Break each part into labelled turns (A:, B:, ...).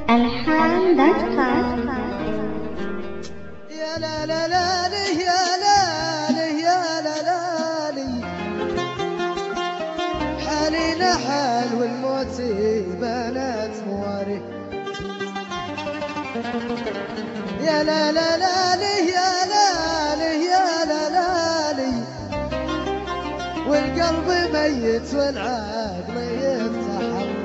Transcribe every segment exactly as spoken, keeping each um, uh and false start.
A: ألحان دوت كوم.
B: يا لا لا لا لي يا لا لي يا لا لا لي حالينا حال والموت بنات مواري. يا لا لا لا لي يا لا لي يا لا لا لي والقلب ميت والعقل يتحرك،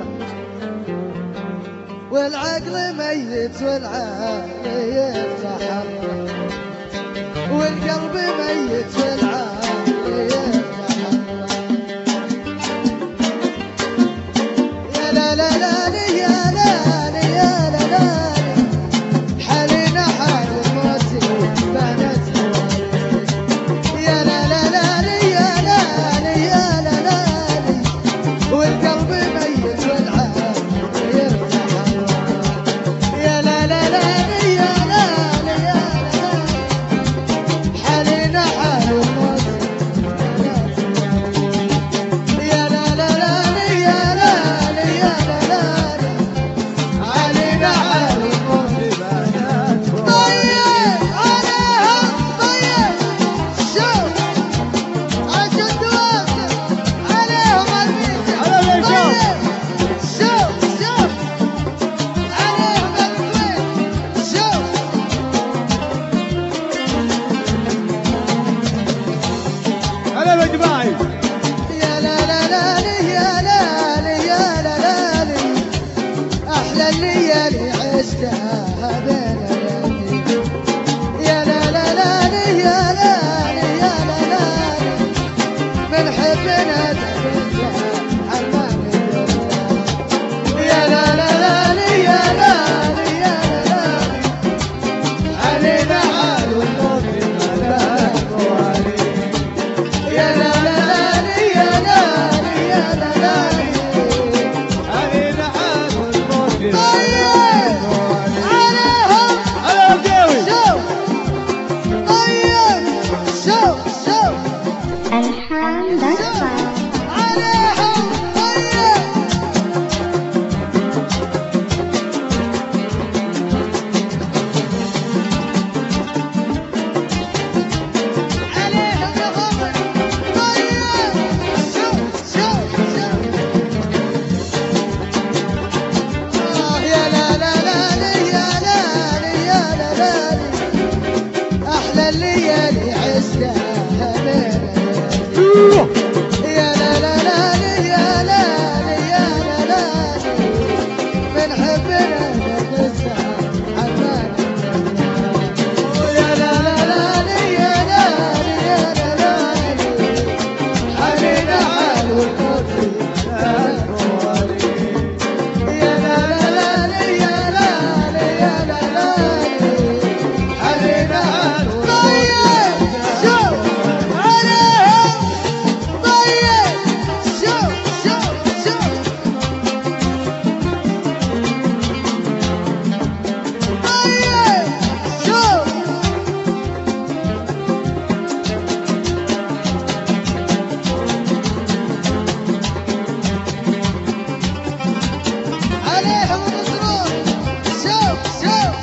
B: والعقل ميت والعقل يتحرك، والقلب ميت والعقل يتحرك. يا لا لا لا لي يا لا لي يا لا لا لي حالينا حال الموت بنات مواري. يا لا لا لا لي يا لا لي يا لا لا لي والقلب ميت والعقل يتحرك. يا لا لا لا لي يا لا لي يا لا لا حالينا حال الموت بنات مواري. يا لا لا لا لي يا لا لي يا لا لا علينا حال الموت بنات مواري. طيب عليهم طيب شوف عشان توقف عليهم الميزة. طيب شوف شوف عليهم الكويت شوف.
C: هلا بالجماعي.
B: يا لا لا لا لي يا لا لي يا لا لا لي أحلى الليالي عشتها بين ليالي. يا لا لا لا لي يا لا لي يا لا لا لي من حبنا تبنتها حرماني الدنيا. يا لا لا لا لي يا لا لي يا لا لا لي علينا حال الموت بنات مواري. يا لا لا لا لي يا لا لي يا لا لا لي
C: علينا حال الموت
B: طيب
C: بنات مواري.
B: عليهم
C: هلا الجوي.
B: شوف. طيب شوف شوف
A: ألحان دوت كوم.
B: عليهم طيب. عليهم يا غمر. طيب شوف شوف شوف. آه يا لا لا لا لي يا لا لي يا لا لا لي أحلى الليالي عشتها بين ليالي. يا لا لا لا لي يا لا لي يا لا لا لي من حبنا نقصها حرمان الدنيا. يا لا لا لا لي يا لا لي يا لا لا لي علينا حال والموت بنات مواري. يا لا لا لا لي يا لا لي يا لا لا لي علينا حال طيب شوف عليهم. طيب شوف شوف شوف. طيب شوف عليهم النصرون. شوف شوف.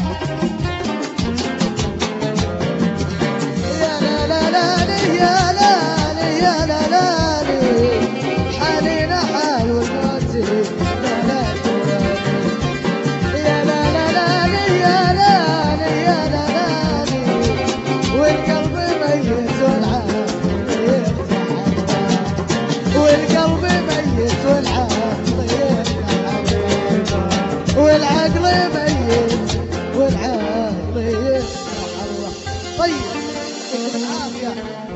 B: يا لا لا لا لي يا لا لي يا لا لا لي حالينا حال والموت بنات مواري. يا لا لا لا لي يا لا لي يا لا لا لي والقلب ميت والعقل يتحرك، والقلب ميت والعقل يتحرك، والعقل ميت والعقل يتحرك. طيب العافية.